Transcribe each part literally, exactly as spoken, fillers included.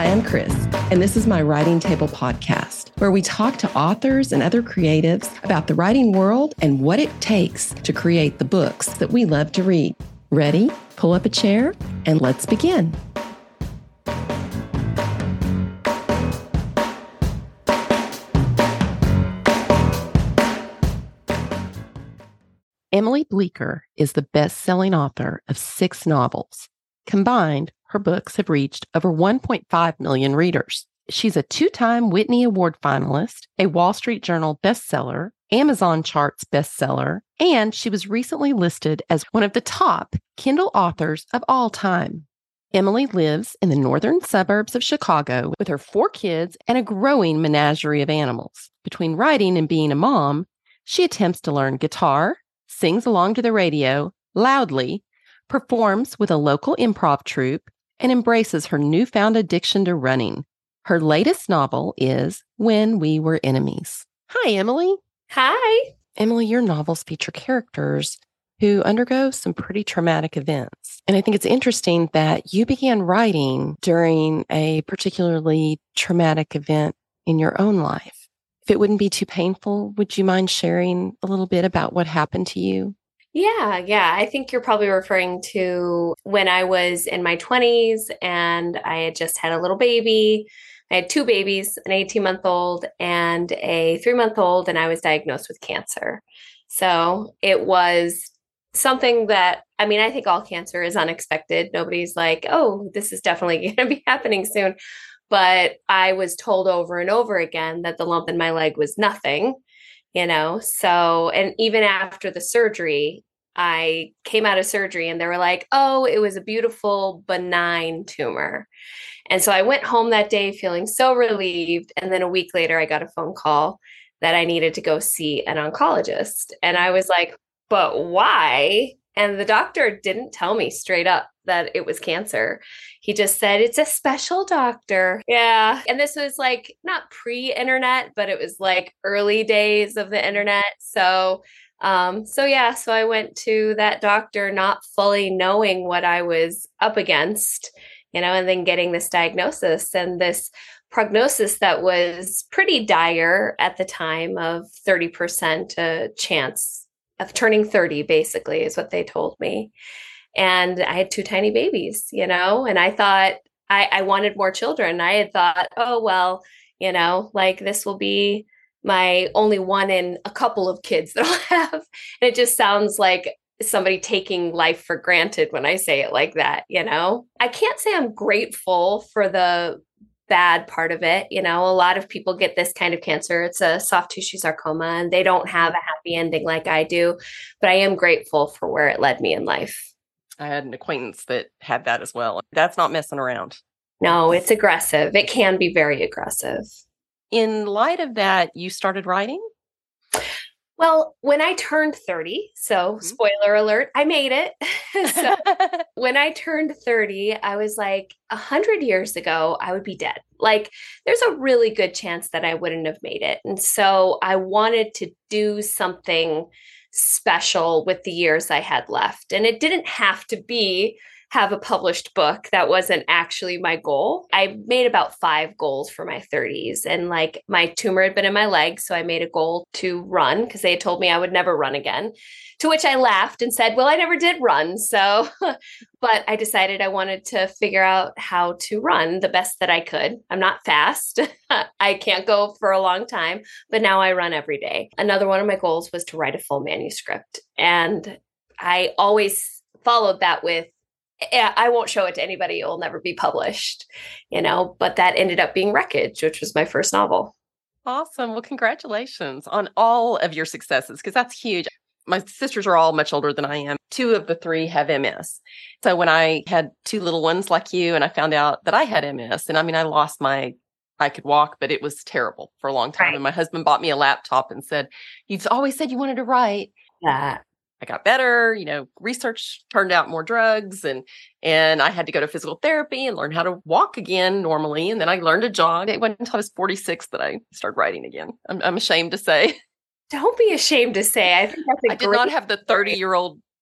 and Chris, and this is my Writing Table podcast, where we talk to authors and other creatives about the writing world and what it takes to create the books that we love to read. Ready? Pull up a chair and let's begin. Emily Bleeker is the best-selling author of six novels. Combined, her books have reached over one point five million readers. She's a two-time Whitney Award finalist, a Wall Street Journal bestseller, Amazon Charts bestseller, and she was recently listed as one of the top Kindle authors of all time. Emily lives in the northern suburbs of Chicago with her four kids and a growing menagerie of animals. Between writing and being a mom, she attempts to learn guitar, sings along to the radio loudly, performs with a local improv troupe, and embraces her newfound addiction to running. Her latest novel is When We Were Enemies. Hi, Emily. Hi. Emily, your novels feature characters who undergo some pretty traumatic events. And I think it's interesting that you began writing during a particularly traumatic event in your own life. If it wouldn't be too painful, would you mind sharing a little bit about what happened to you? Yeah, yeah. I think you're probably referring to when I was in my twenties and I had just had a little baby. I had two babies, an eighteen-month-old and a three-month-old, and I was diagnosed with cancer. So it was something that, I mean, I think all cancer is unexpected. Nobody's like, oh, this is definitely going to be happening soon. But I was told over and over again that the lump in my leg was nothing, you know? So, and even after the surgery, I came out of surgery and they were like, oh, it was a beautiful, benign tumor. And so I went home that day feeling so relieved. And then a week later, I got a phone call that I needed to go see an oncologist. And I was like, but why? And the doctor didn't tell me straight up that it was cancer. He just said, it's a special doctor. Yeah. And this was like not pre-internet, but it was like early days of the internet. So, um, so yeah, so I went to that doctor not fully knowing what I was up against, you know, and then getting this diagnosis and this prognosis that was pretty dire at the time of thirty percent uh, chance of turning thirty, basically, is what they told me. And I had two tiny babies, you know, and I thought I, I wanted more children. I had thought, oh, well, you know, like this will be my only one in a couple of kids that I'll have. And it just sounds like somebody taking life for granted when I say it like that, you know. I can't say I'm grateful for the bad part of it. You know, a lot of people get this kind of cancer. It's a soft tissue sarcoma and they don't have a happy ending like I do, but I am grateful for where it led me in life. I had an acquaintance that had that as well. That's not messing around. No, it's aggressive. It can be very aggressive. In light of that, you started writing? Well, when I turned thirty, so mm-hmm. spoiler alert, I made it. So when I turned thirty, I was like, a hundred years ago, I would be dead. Like, there's a really good chance that I wouldn't have made it. And so I wanted to do something special with the years I had left. And it didn't have to be have a published book. That wasn't actually my goal. I made about five goals for my thirties. And like my tumor had been in my leg. So I made a goal to run because they had told me I would never run again. To which I laughed and said, well, I never did run. So, but I decided I wanted to figure out how to run the best that I could. I'm not fast. I can't go for a long time, but now I run every day. Another one of my goals was to write a full manuscript. And I always followed that with, I won't show it to anybody. It will never be published, you know, but that ended up being Wreckage, which was my first novel. Awesome. Well, congratulations on all of your successes, because that's huge. My sisters are all much older than I am. Two of the three have M S. So when I had two little ones like you and I found out that I had M S, and I mean, I lost my, I could walk, but it was terrible for a long time. Right. And my husband bought me a laptop and said, you've always said you wanted to write. Yeah. I got better, you know, research turned out more drugs and, and I had to go to physical therapy and learn how to walk again normally. And then I learned to jog. It wasn't until I was forty-six that I started writing again. I'm, I'm ashamed to say. Don't be ashamed to say. I think that's a I did great not have the thirty year old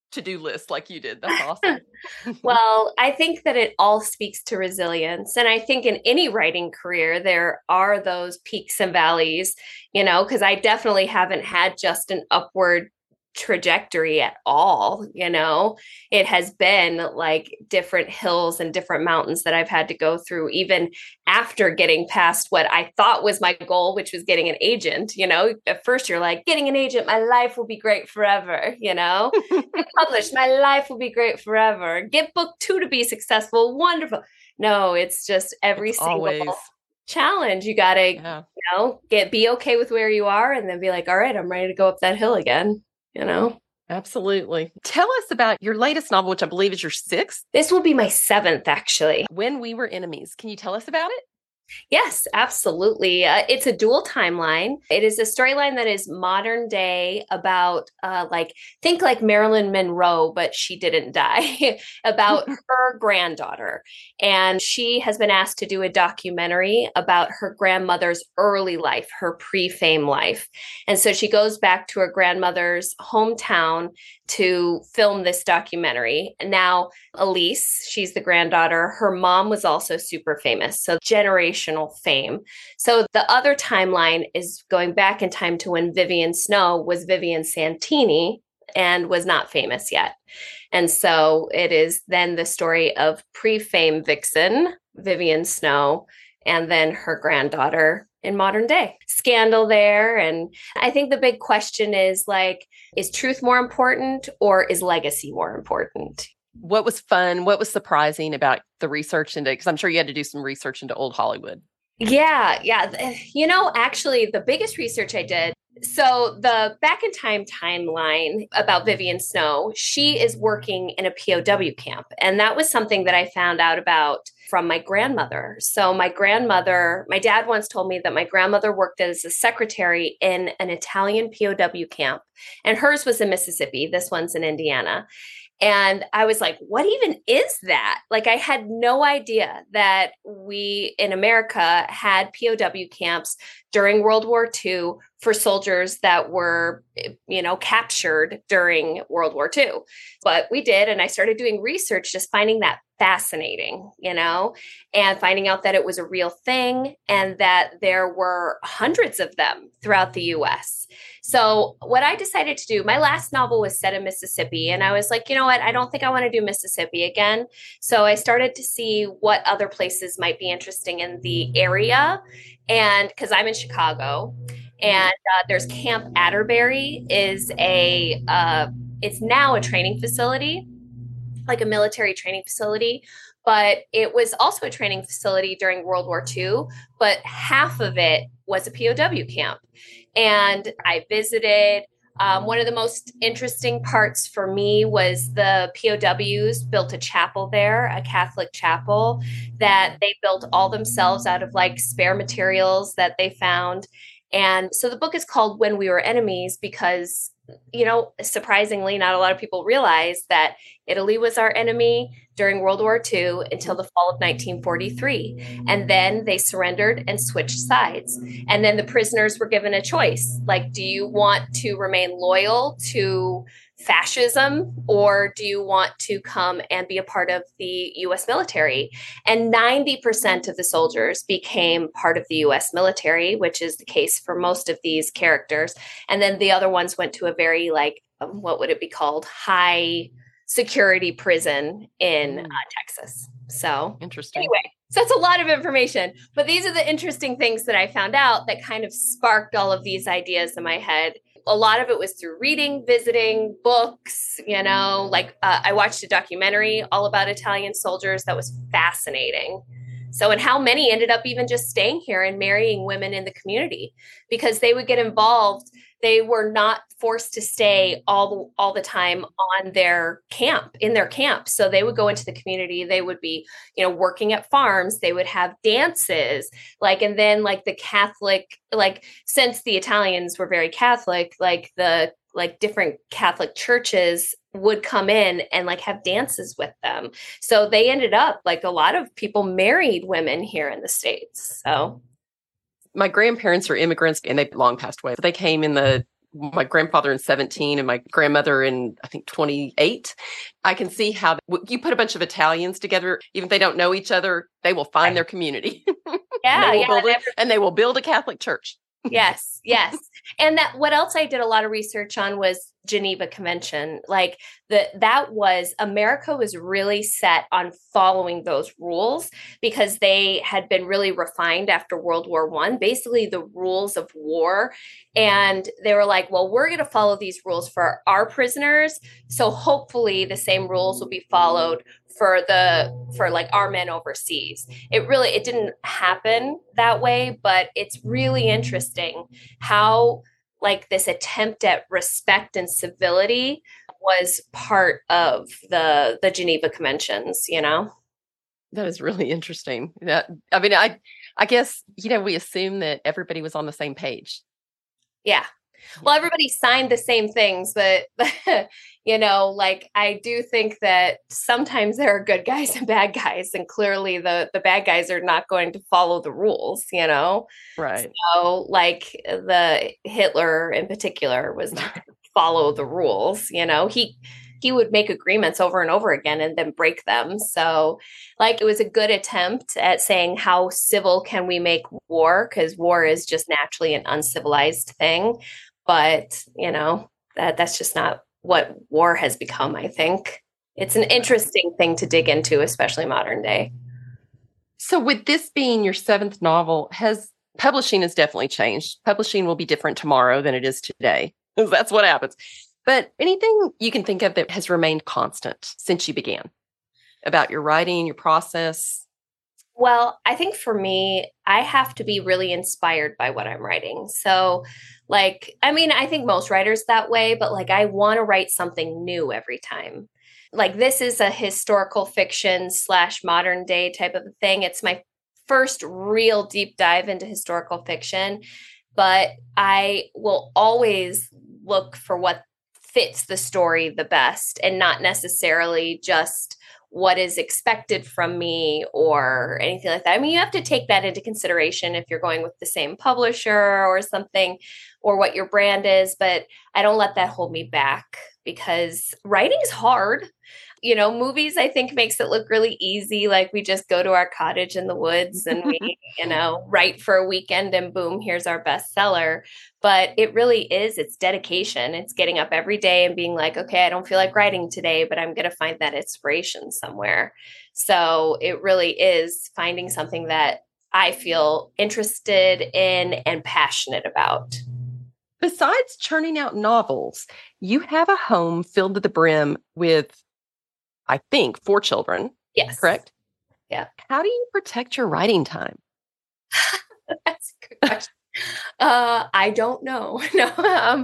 to-do list like you did. That's awesome. Well, I think that it all speaks to resilience. And I think in any writing career, there are those peaks and valleys, you know, because I definitely haven't had just an upward trajectory at all. You know, it has been like different hills and different mountains that I've had to go through, even after getting past what I thought was my goal, which was getting an agent. You know, at first you're like, getting an agent, my life will be great forever. You know, get published, my life will be great forever. Get book two to be successful. Wonderful. No, it's just every it's single always challenge. You got to, yeah. you know, get, be okay with where you are and then be like, all right, I'm ready to go up that hill again. You know? Absolutely. Tell us about your latest novel, which I believe is your sixth. This will be my seventh, actually. When We Were Enemies. Can you tell us about it? Yes, absolutely. Uh, it's a dual timeline. It is a storyline that is modern day about, uh, like, think like Marilyn Monroe, but she didn't die, about her granddaughter. And she has been asked to do a documentary about her grandmother's early life, her pre-fame life. And so she goes back to her grandmother's hometown to film this documentary. Now, Elise, she's the granddaughter. Her mom was also super famous. So generational fame. So the other timeline is going back in time to when Vivian Snow was Vivian Santini and was not famous yet. And so it is then the story of pre-fame vixen, Vivian Snow, and then her granddaughter in modern day. Scandal there. And I think the big question is like, is truth more important or is legacy more important? What was fun? What was surprising about the research into, because I'm sure you had to do some research into old Hollywood. Yeah, yeah. You know, actually, the biggest research I did, so the Back in Time timeline about Vivian Snow, she is working in a P O W camp. And that was something that I found out about from my grandmother. So my grandmother, my dad once told me that my grandmother worked as a secretary in an Italian P O W camp, and hers was in Mississippi. This one's in Indiana. And I was like, what even is that? Like, I had no idea that we in America had P O W camps during World War Two for soldiers that were, you know, captured during World War Two. But we did. And I started doing research, just finding that fascinating, you know, and finding out that it was a real thing and that there were hundreds of them throughout the U S. So what I decided to do, my last novel was set in Mississippi, and I was like, you know what, I don't think I want to do Mississippi again. So I started to see what other places might be interesting in the area. And because I'm in Chicago, and uh, there's Camp Atterbury is a, uh, it's now a training facility, like a military training facility, but it was also a training facility during World War Two, but half of it was a P O W camp. And I visited. Um, one of the most interesting parts for me was the P O Ws built a chapel there, a Catholic chapel that they built all themselves out of like spare materials that they found. And so the book is called When We Were Enemies because, you know, surprisingly, not a lot of people realize that Italy was our enemy during World War Two until the fall of nineteen forty-three. And then they surrendered and switched sides. And then the prisoners were given a choice. Like, do you want to remain loyal to fascism or do you want to come and be a part of the U S military? And ninety percent of the soldiers became part of the U S military, which is the case for most of these characters. And then the other ones went to a very like, what would it be called? High security prison in uh, Texas. So interesting. Anyway, so that's a lot of information, but these are the interesting things that I found out that kind of sparked all of these ideas in my head. A lot of it was through reading, visiting, books, you know, like uh, I watched a documentary all about Italian soldiers that was fascinating. So, and how many ended up even just staying here and marrying women in the community because they would get involved. They were not forced to stay all, all the time on their camp, in their camp. So they would go into the community. They would be, you know, working at farms. They would have dances, like, and then like the Catholic, like, since the Italians were very Catholic, like the, like different Catholic churches would come in and like have dances with them. So they ended up like a lot of people married women here in the States. So my grandparents are immigrants and they long passed away. They came in the my grandfather in seventeen and my grandmother in, I think, twenty-eight. I can see how you put a bunch of Italians together, even if they don't know each other, they will find their community. Yeah, and, they will yeah, build it, never- and they will build a Catholic church. Yes, yes. And that what else I did a lot of research on was Geneva Convention. Like the that was America was really set on following those rules because they had been really refined after World War One, basically the rules of war. And they were like, well, we're going to follow these rules for our prisoners. So hopefully the same rules will be followed for the for like our men overseas. It really it didn't happen that way, but it's really interesting how like this attempt at respect and civility was part of the the Geneva Conventions, you know. That is really interesting. That I mean, I I guess, you know, we assume that everybody was on the same page. Yeah. Well, everybody signed the same things, but, you know, like I do think that sometimes there are good guys and bad guys, and clearly the the bad guys are not going to follow the rules, you know? Right. So like the Hitler in particular was not going to follow the rules, you know? He he would make agreements over and over again and then break them. So like it was a good attempt at saying how civil can we make war, because war is just naturally an uncivilized thing. But, you know, that that's just not what war has become, I think. It's an interesting thing to dig into, especially modern day. So with this being your seventh novel, has publishing has definitely changed. Publishing will be different tomorrow than it is today. That's what happens. But anything you can think of that has remained constant since you began about your writing, your process? Well, I think for me, I have to be really inspired by what I'm writing. So, like, I mean, I think most writers that way, but like, I want to write something new every time. Like, this is a historical fiction slash modern day type of thing. It's my first real deep dive into historical fiction, but I will always look for what fits the story the best and not necessarily just what is expected from me or anything like that. I mean, you have to take that into consideration if you're going with the same publisher or something, or what your brand is, but I don't let that hold me back because writing is hard. You know, movies, I think, makes it look really easy. Like we just go to our cottage in the woods and we, you know, write for a weekend and boom, here's our bestseller. But it really is, it's dedication. It's getting up every day and being like, okay, I don't feel like writing today, but I'm going to find that inspiration somewhere. So it really is finding something that I feel interested in and passionate about. Besides churning out novels, you have a home filled to the brim with, I think, four children. Yes. Correct? Yeah. How do you protect your writing time? That's a good question. Uh, I don't know. No. Um,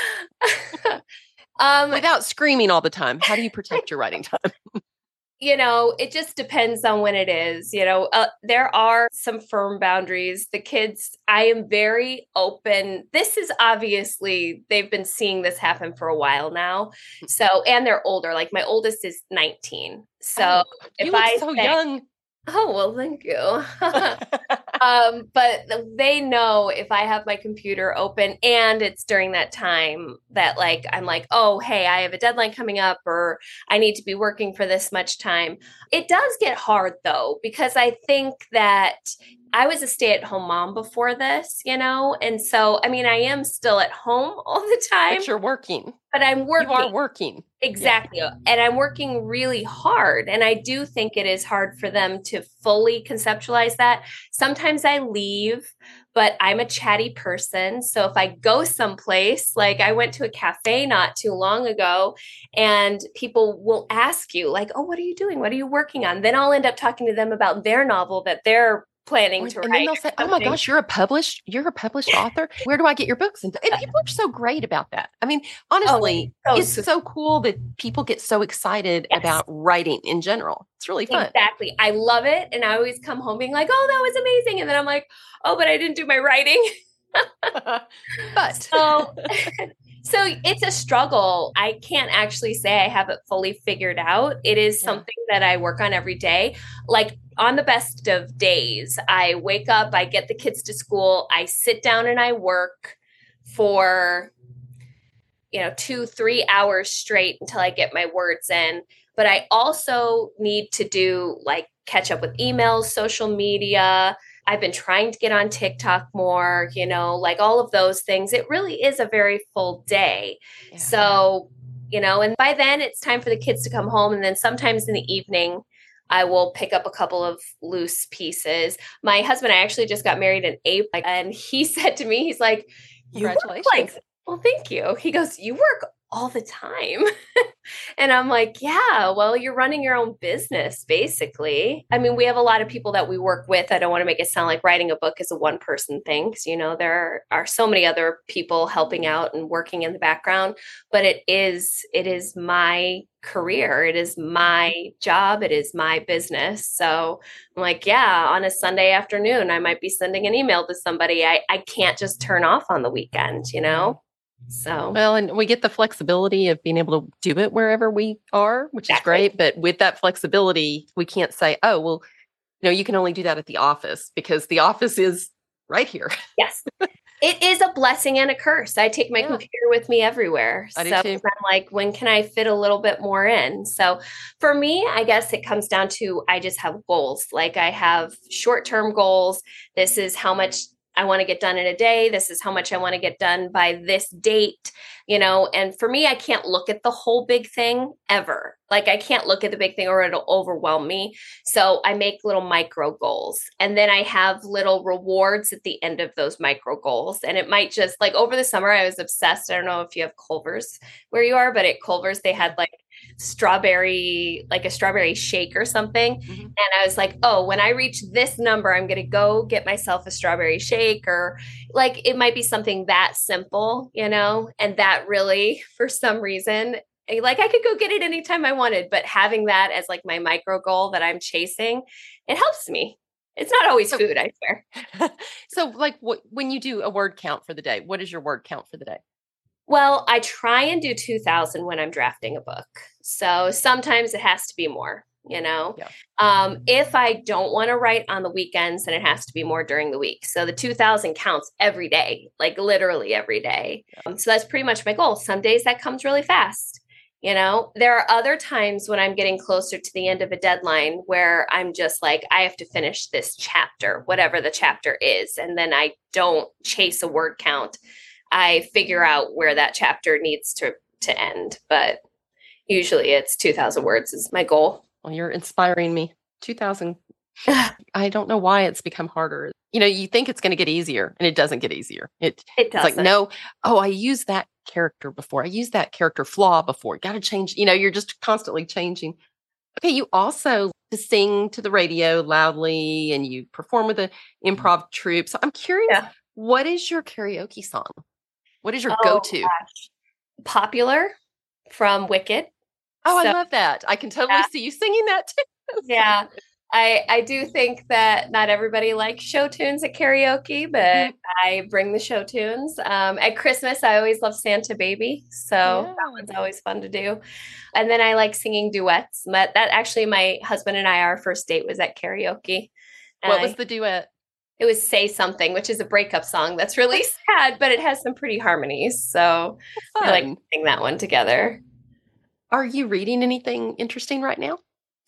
um, Without screaming all the time, how do you protect your writing time? You know, it just depends on when it is. You know, uh, there are some firm boundaries. The kids, I am very open. This is obviously, they've been seeing this happen for a while now. So, and they're older. Like my oldest is nineteen. So oh, if you look I so say, young. Oh, well, thank you. um, but they know if I have my computer open and it's during that time that like, I'm like, oh, hey, I have a deadline coming up or I need to be working for this much time. It does get hard though, because I think that I was a stay-at-home mom before this, you know? And so, I mean, I am still at home all the time. But you're working. But I'm working. You are working. Exactly. Yeah. And I'm working really hard. And I do think it is hard for them to fully conceptualize that. Sometimes I leave, but I'm a chatty person. So if I go someplace, like I went to a cafe not too long ago, and people will ask you, like, oh, what are you doing? What are you working on? Then I'll end up talking to them about their novel that they're planning or, to and write. And then they'll say, oh my gosh, you're a published, you're a published author. Where do I get your books? And, and people are so great about that. I mean, honestly, oh, it's so, so cool that people get so excited yes. about writing in general. It's really fun. Exactly. I love it. And I always come home being like, oh, that was amazing. And then I'm like, oh, but I didn't do my writing. but so So it's a struggle. I can't actually say I have it fully figured out. It is yeah. something that I work on every day. Like on the best of days, I wake up, I get the kids to school, I sit down and I work for you know, two, three hours straight until I get my words in. But I also need to do like catch up with emails, social media. I've been trying to get on TikTok more, you know, like all of those things. It really is a very full day. Yeah. So, you know, and by then it's time for the kids to come home. And then sometimes in the evening, I will pick up a couple of loose pieces. My husband, I actually just got married in April, and he said to me, he's like, you congratulations. Like, well, thank you. He goes, you work all the time. And I'm like, yeah, well, you're running your own business, basically. I mean, we have a lot of people that we work with. I don't want to make it sound like writing a book is a one person thing, because, you know, there are so many other people helping out and working in the background, but it is, it is my career. It is my job. It is my business. So I'm like, yeah, on a Sunday afternoon, I might be sending an email to somebody. I, I can't just turn off on the weekend, you know? So, well, and we get the flexibility of being able to do it wherever we are, which exactly. is great. But with that flexibility, we can't say, oh, well, you know, you can only do that at the office, because the office is right here. Yes. It is a blessing and a curse. I take my yeah. computer with me everywhere. I so do too. I'm like, when can I fit a little bit more in? So for me, I guess it comes down to, I just have goals. Like I have short-term goals. This is how much I want to get done in a day. This is how much I want to get done by this date, you know, and for me, I can't look at the whole big thing ever. Like I can't look at the big thing or it'll overwhelm me. So I make little micro goals, and then I have little rewards at the end of those micro goals. And it might just like over the summer, I was obsessed. I don't know if you have Culver's where you are, but at Culver's, they had like strawberry, like a strawberry shake or something. Mm-hmm. And I was like, oh, when I reach this number, I'm going to go get myself a strawberry shake, or like, it might be something that simple, you know, and that really, for some reason, like I could go get it anytime I wanted, but having that as like my micro goal that I'm chasing, it helps me. It's not always so, food, I swear. So like what, when you do a word count for the day, what is your word count for the day? Well, I try and do two thousand when I'm drafting a book. So sometimes it has to be more, you know. Yeah. Um, if I don't want to write on the weekends, then it has to be more during the week. So the two thousand counts every day, like literally every day. Yeah. Um, so that's pretty much my goal. Some days that comes really fast. You know, there are other times when I'm getting closer to the end of a deadline where I'm just like, I have to finish this chapter, whatever the chapter is. And then I don't chase a word count. I figure out where that chapter needs to, to end. But usually it's two thousand words is my goal. Well, you're inspiring me. two thousand. I don't know why it's become harder. You know, you think it's going to get easier, and it doesn't get easier. It, it doesn't. It's like, no, oh, I used that character before. I used that character flaw before. Got to change. You know, you're just constantly changing. Okay, you also sing to the radio loudly, and you perform with the improv troupe. So I'm curious, yeah. What is your karaoke song? What is your oh, go-to? Gosh. Popular from Wicked. Oh, so, I love that. I can totally yeah. see you singing that too. Yeah. I, I do think that not everybody likes show tunes at karaoke, but mm-hmm. I bring the show tunes. Um, at Christmas, I always love Santa Baby. So yeah. that one's always fun to do. And then I like singing duets. But that actually, my husband and I, our first date was at karaoke. And what was I, the duet? It was Say Something, which is a breakup song that's really sad, but it has some pretty harmonies. So I like to sing that one together. Are you reading anything interesting right now?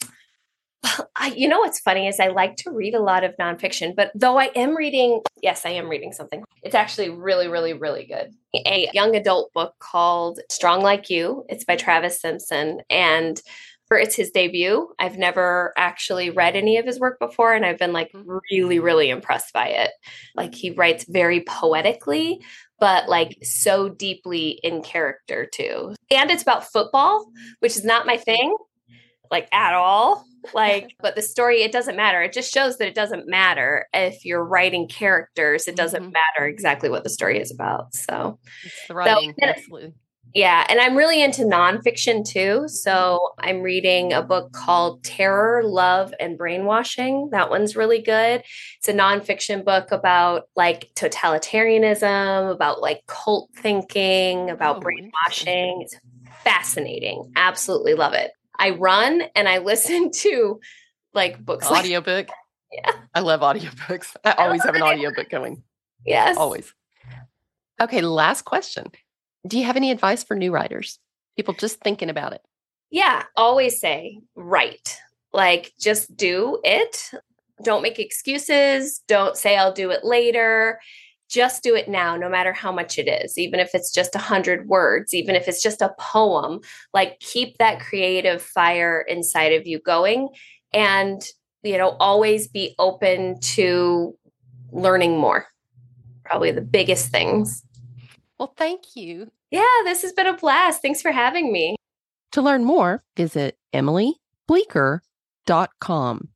I, you know, what's funny is I like to read a lot of nonfiction, but though I am reading, yes, I am reading something. It's actually really, really, really good. A young adult book called Strong Like You. It's by Travis Simpson. And for it's his debut. I've never actually read any of his work before, and I've been like really, really impressed by it. Like he writes very poetically, but like so deeply in character too. And it's about football, which is not my thing, like at all. Like, but the story, it doesn't matter. It just shows that it doesn't matter if you're writing characters. It doesn't mm-hmm. matter exactly what the story is about. So it's the writing, so, absolutely. Yeah. And I'm really into nonfiction too. So I'm reading a book called Terror, Love, and Brainwashing. That one's really good. It's a nonfiction book about like totalitarianism, about like cult thinking, about oh, brainwashing. It's fascinating. Absolutely love it. I run and I listen to like books. Audiobook. Like yeah. I love audiobooks. I always I have an audiobook going. Yes. Always. Okay. Last question. Do you have any advice for new writers? People just thinking about it. Yeah, always say, write. Like, just do it. Don't make excuses. Don't say, I'll do it later. Just do it now, no matter how much it is, even if it's just a hundred words, even if it's just a poem. Like, keep that creative fire inside of you going, and, you know, always be open to learning more. Probably the biggest things. Well, thank you. Yeah, this has been a blast. Thanks for having me. To learn more, visit emily bleeker dot com.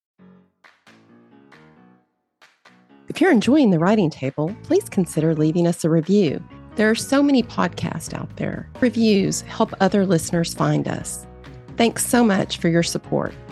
If you're enjoying the Writing Table, please consider leaving us a review. There are so many podcasts out there. Reviews help other listeners find us. Thanks so much for your support.